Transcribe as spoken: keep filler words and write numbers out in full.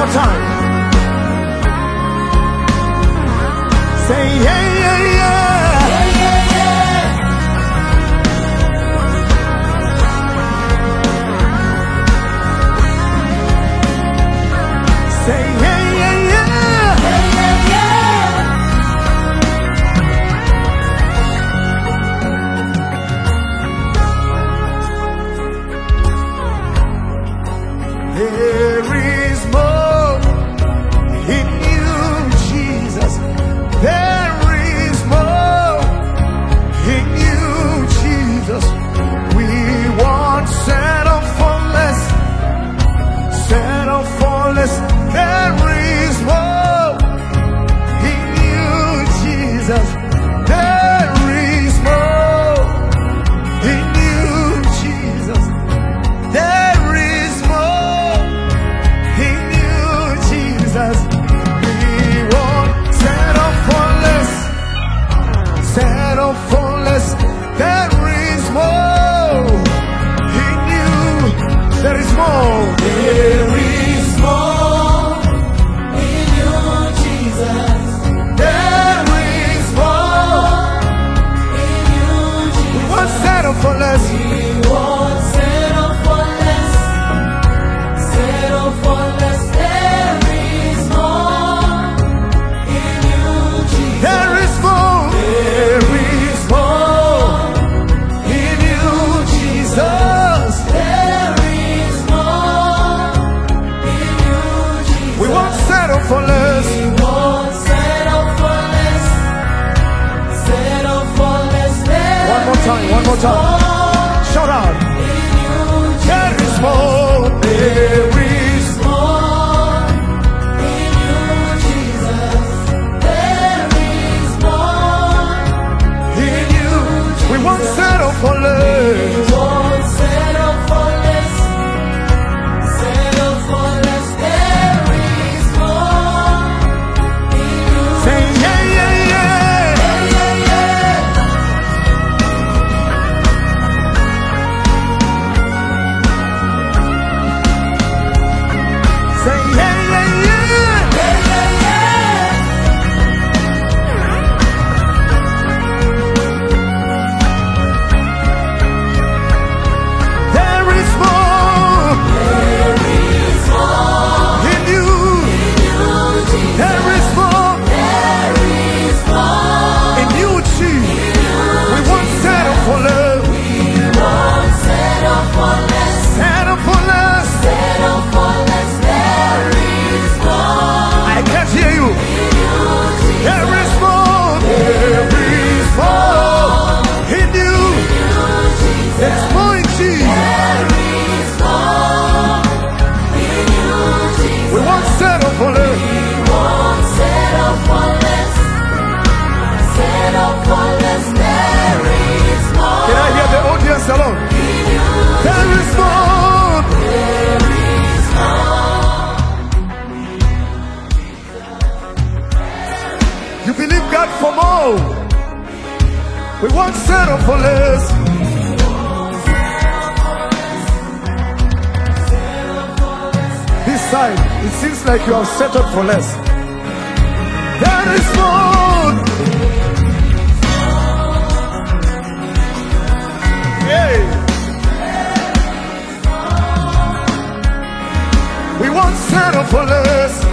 more time. Say yeah, yeah, yeah. Yeah, yeah, yeah. Say yeah, yeah, yeah. Yeah, yeah, yeah. There is more in you, Jesus. There is more in you, Jesus. We won't settle for less. Settle for less. There is more in you, Jesus. There is more in you, Jesus. There is more in you, Jesus. We won't settle for less. Settle for less. There is more in you. There is more. There is more in you, Jesus. There is more. In you, We Jesus. won't settle for less. We won't settle for less. Settle for less. There is more in you, Jesus. There is more. There is more in you, Jesus. There is more in you, Jesus. We won't settle for less. We won't settle for less. Settle for less. There One more time, one more time. Shout out. in you, There is more. There is more in you, Jesus. There is more in you. We won't settle for We less. won't settle for less. Settle for less. There is more in you. Say yeah, yeah, yeah. Yeah, yeah, yeah. Say yeah, yeah, yeah. Yeah, yeah, yeah. There is more There is more in you. in you, Jesus. There is more There is more in you, Jesus. We won't settle for less. We won't settle for less. Settle for less. Settle for less. There is more I can't hear you. in you, Jesus. There is more. There is more in you. There's more in Jesus. There is more in you, Jesus. We won't settle for less. We won't settle for less. Settle for less. There is more Can I hear the audience alone? in you. There is more. There is more. You believe God for more. We won't settle for less. This side, it seems like you have settled for less. There is more. Yeah. We won't settle for less.